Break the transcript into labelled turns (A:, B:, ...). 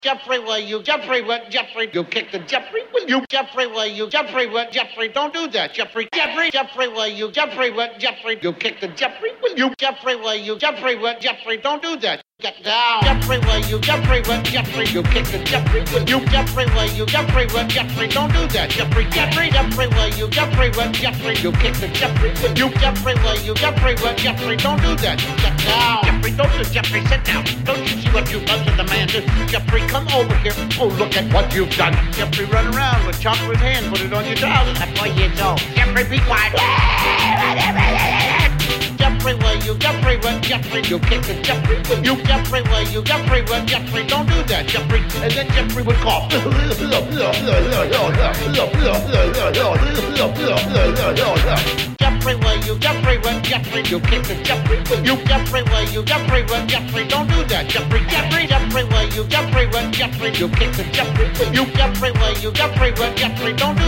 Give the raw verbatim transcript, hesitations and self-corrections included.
A: Jeffrey, where you, Jeffrey, where Jeffrey, you kick the Jeffrey, will you, Jeffrey, where you, Jeffrey, where Jeffrey, don't do that, Jeffrey, Jeffrey, Jeffrey, where you, Jeffrey, where Jeffrey, you kick the Jeffrey, will you, Jeffrey, where you, Jeffrey, where Jeffrey, don't do that. Get down. Jeffrey, where you, Jeffrey, where Jeffrey, you kick the Jeffrey, will you, Jeffrey, where you, Jeffrey, where Jeffrey, don't do that, Jeffrey, Jeffrey, Jeffrey, where you, Jeffrey, where Jeffrey, you kick the Jeffrey, will you, Jeffrey, where you, Jeffrey, where Jeffrey, don't do that. Get down. Jeffrey, don't do Jeffrey, sit down. Don't you see what you've done to the man? Jeffrey, come over here. Oh, look at what you've done. Jeffrey, run around with chocolate hand, put it on your trousers. That boy years old. Jeffrey, be quiet. Jeffrey, where you, Jeffrey, where Jeffrey, you kick the Jeffrey, will you, Jeffrey, where you, Jeffrey, where Jeffrey, don't do that, Jeffrey. And then Jeffrey would cough. Jeffrey, where you, Jeffrey, where Jeffrey, you kick the Jeffrey, will you, Jeffrey, where you, Jeffrey, where Jeffrey, don't do that, Jeffrey, Jeffrey, Jeffrey, where you, Jeffrey, where Jeffrey, you kick the Jeffrey, will you, Jeffrey, where you, Jeffrey, where Jeffrey, don't